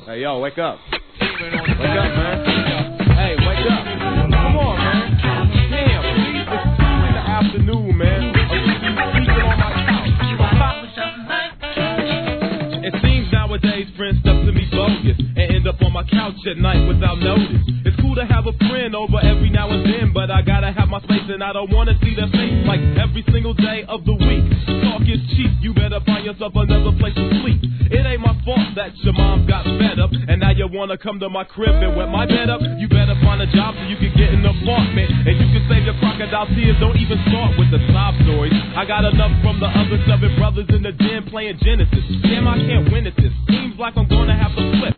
Hey, yo, wake up. Wake up, man. Hey, wake up. Come on, man. Damn, please. It's 2 in the afternoon, man. It seems nowadays friends stuff to me bogus and end up on my couch at night without notice. It's cool to have a friend over every now and then, but I gotta have my space and I don't wanna see their face like every single day of the week. Talk is cheap, you better find yourself another place to sleep. It ain't my fault that your mom got fed up and now you wanna come to my crib and wet my bed up. You better find a job so you can get an apartment and you can save your crocodile tears. Don't even start with the sob stories. I got enough from the other 7 brothers in the den playing Genesis. Damn, I can't win at this. Seems like I'm gonna have to flip.